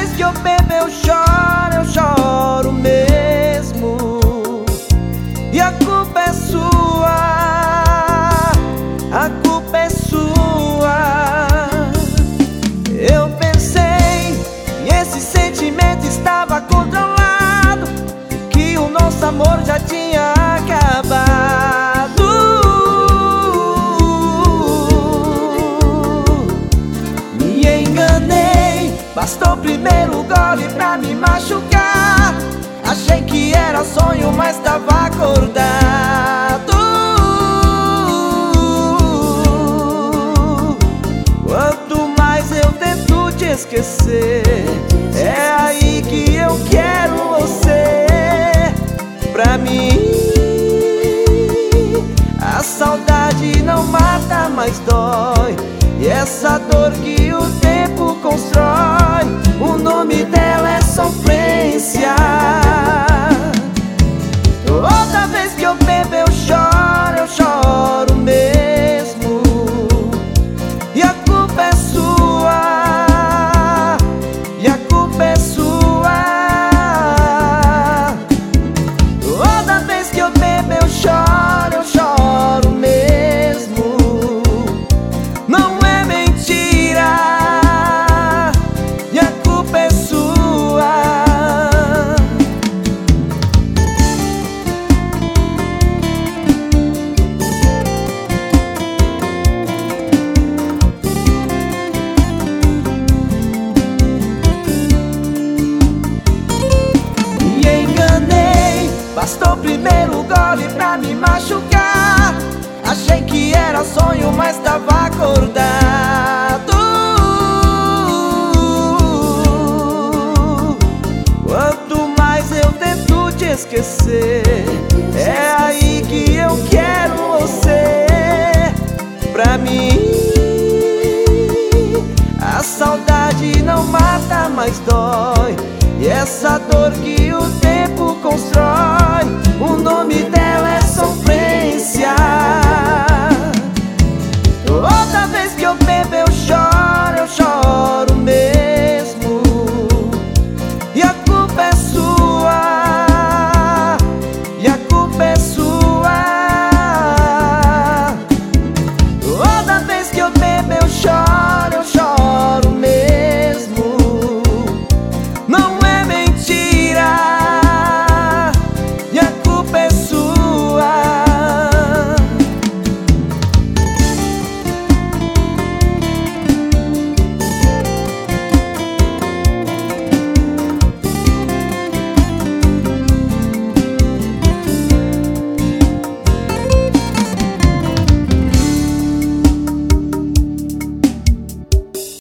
vez que eu bebo eu choro mesmo. E a culpa é sua, a culpa é sua. Eu pensei que esse sentimento estava controlado, que o nosso amor já tinha acabado. Me enganei, bastou o primeiro gole pra me machucar. Achei que era sonho, mas tava acordado. Quanto mais eu tento te esquecer, é aí que eu quero você pra mim. A saudade não mata, mas dói. E essa dor que o tempo constrói, o nome dela é sofrência. Toda vez que eu bebo eu choro mesmo. E a culpa é sua, e a culpa é sua. Toda vez que eu bebo eu choro mesmo. Não é mentira, e a culpa é sua. Me enganei, bastou o primeiro gole pra me machucar. Achei que era sonho, mas tava acordado. Quanto mais eu tento te esquecer, é aí que eu quero você pra mim. A saudade não mata, mas dói. E essa dor que o tempo constrói, o nome dela é sofrência.